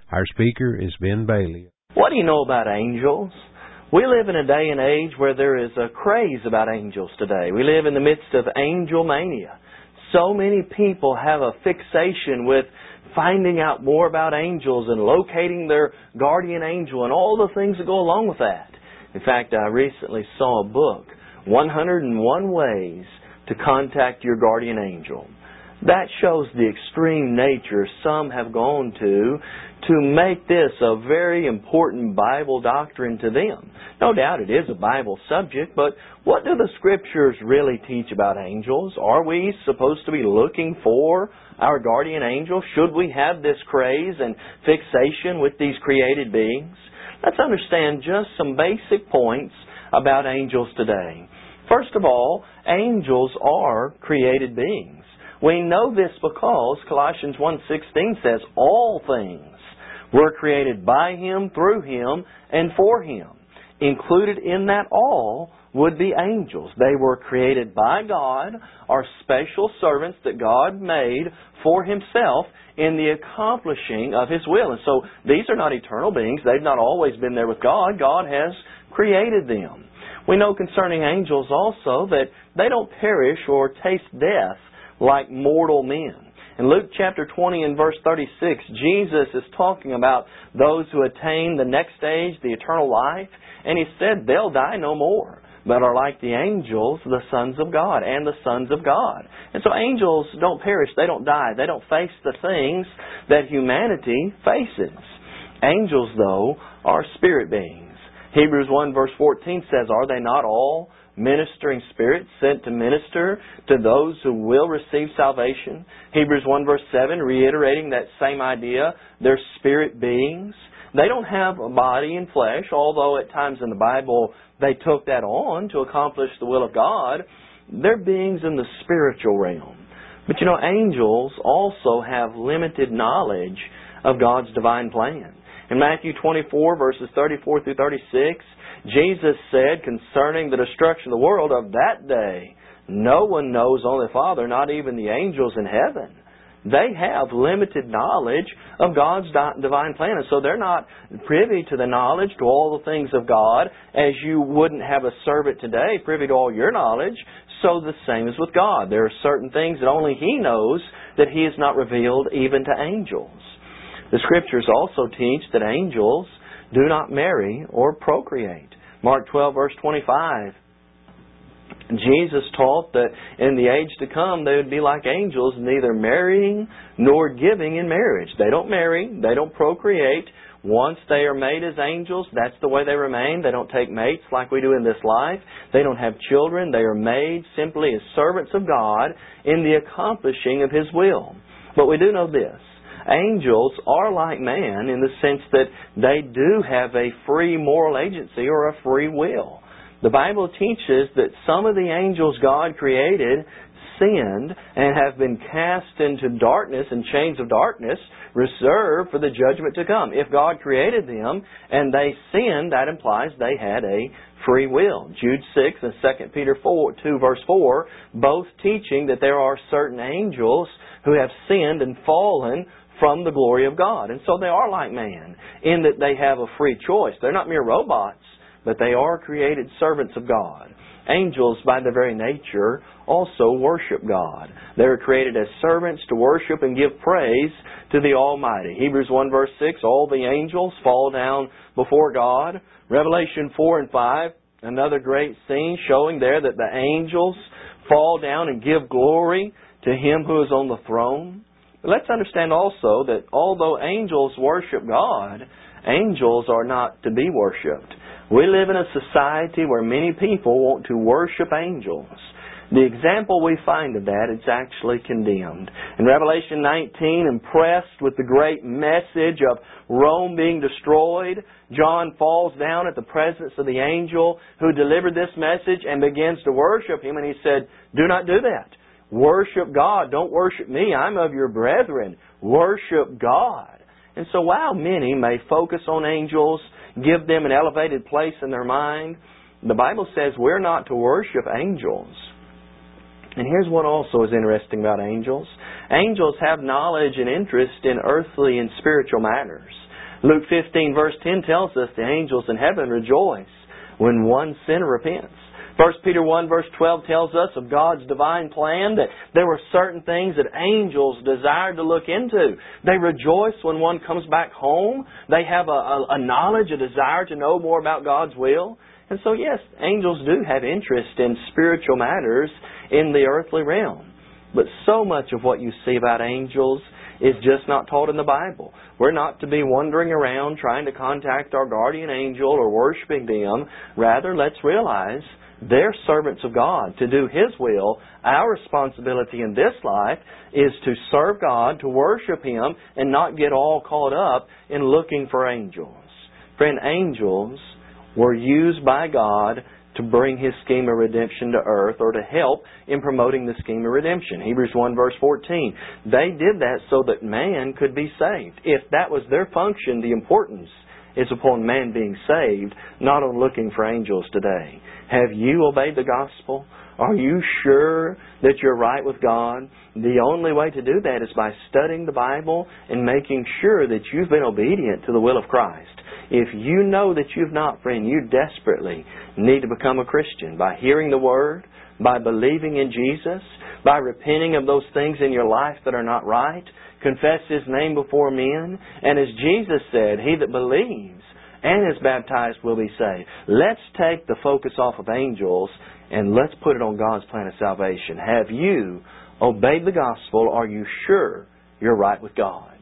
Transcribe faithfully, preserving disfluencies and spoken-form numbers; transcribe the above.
Our speaker is Ben Bailey. What do you know about angels? We live in a day and age where there is a craze about angels today. We live in the midst of angel mania. So many people have a fixation with finding out more about angels and locating their guardian angel and all the things that go along with that. In fact, I recently saw a book, one hundred and one Ways to Contact Your Guardian Angel. That shows the extreme nature some have gone to to make this a very important Bible doctrine to them. No doubt it is a Bible subject, but what do the Scriptures really teach about angels? Are we supposed to be looking for our guardian angel? Should we have this craze and fixation with these created beings? Let's understand just some basic points about angels today. First of all, angels are created beings. We know this because Colossians one sixteen says, all things were created by Him, through Him, and for Him. Included in that all would be angels. They were created by God, are special servants that God made for Himself in the accomplishing of His will. And so these are not eternal beings. They've not always been there with God. God has created them. We know concerning angels also that they don't perish or taste death like mortal men. In Luke chapter twenty and verse thirty-six, Jesus is talking about those who attain the next stage, the eternal life, and He said they'll die no more, but are like the angels, the sons of God, and the sons of God. And so angels don't perish, they don't die, they don't face the things that humanity faces. Angels, though, are spirit beings. Hebrews one verse fourteen says, are they not all ministering spirits sent to minister to those who will receive salvation? Hebrews one verse seven, reiterating that same idea, they're spirit beings. They don't have a body and flesh, although at times in the Bible they took that on to accomplish the will of God. They're beings in the spiritual realm. But you know, angels also have limited knowledge of God's divine plan. In Matthew twenty-four verses thirty-four through thirty-six, Jesus said concerning the destruction of the world of that day, no one knows, only the Father, not even the angels in heaven. They have limited knowledge of God's divine plan. And so they're not privy to the knowledge, to all the things of God, as you wouldn't have a servant today privy to all your knowledge. So the same is with God. There are certain things that only He knows that He has not revealed even to angels. The Scriptures also teach that angels do not marry or procreate. Mark twelve verse twenty-five. Jesus taught that in the age to come they would be like angels, neither marrying nor giving in marriage. They don't marry, they don't procreate. Once they are made as angels, that's the way they remain. They don't take mates like we do in this life. They don't have children. They are made simply as servants of God in the accomplishing of His will. But we do know this. Angels are like man in the sense that they do have a free moral agency or a free will. The Bible teaches that some of the angels God created sinned and have been cast into darkness and chains of darkness reserved for the judgment to come. If God created them and they sinned, that implies they had a free will. Jude six and Second Peter two verse four, both teaching that there are certain angels who have sinned and fallen from the glory of God. And so they are like man in that they have a free choice. They're not mere robots, but they are created servants of God. Angels, by their very nature, also worship God. They are created as servants to worship and give praise to the Almighty. Hebrews one verse six, all the angels fall down before God. Revelation four and five, another great scene showing there that the angels fall down and give glory to Him who is on the throne. But let's understand also that although angels worship God, angels are not to be worshipped. We live in a society where many people want to worship angels. The example we find of that, it's actually condemned. In Revelation nineteen, impressed with the great message of Rome being destroyed, John falls down at the presence of the angel who delivered this message and begins to worship him. And he said, do not do that. Worship God. Don't worship me. I'm of your brethren. Worship God. And so while many may focus on angels, give them an elevated place in their mind, the Bible says we're not to worship angels. And here's what also is interesting about angels. Angels have knowledge and interest in earthly and spiritual matters. Luke fifteen verse ten tells us the angels in heaven rejoice when one sinner repents. First Peter one verse twelve tells us of God's divine plan that there were certain things that angels desired to look into. They rejoice when one comes back home. They have a, a, a knowledge, a desire to know more about God's will. And so yes, angels do have interest in spiritual matters in the earthly realm. But so much of what you see about angels is just not taught in the Bible. We're not to be wandering around trying to contact our guardian angel or worshiping them. Rather, let's realize they're servants of God to do His will. Our responsibility in this life is to serve God, to worship Him, and not get all caught up in looking for angels. Friend, angels were used by God to bring His scheme of redemption to earth, or to help in promoting the scheme of redemption. Hebrews one verse fourteen. They did that so that man could be saved. If that was their function, the importance is upon man being saved, not on looking for angels today. Have you obeyed the gospel? Are you sure that you're right with God? The only way to do that is by studying the Bible and making sure that you've been obedient to the will of Christ. If you know that you've not, friend, you desperately need to become a Christian by hearing the Word, by believing in Jesus, by repenting of those things in your life that are not right, confess His name before men, and as Jesus said, he that believes and is baptized will be saved. Let's take the focus off of angels and let's put it on God's plan of salvation. Have you obeyed the gospel? Are you sure you're right with God?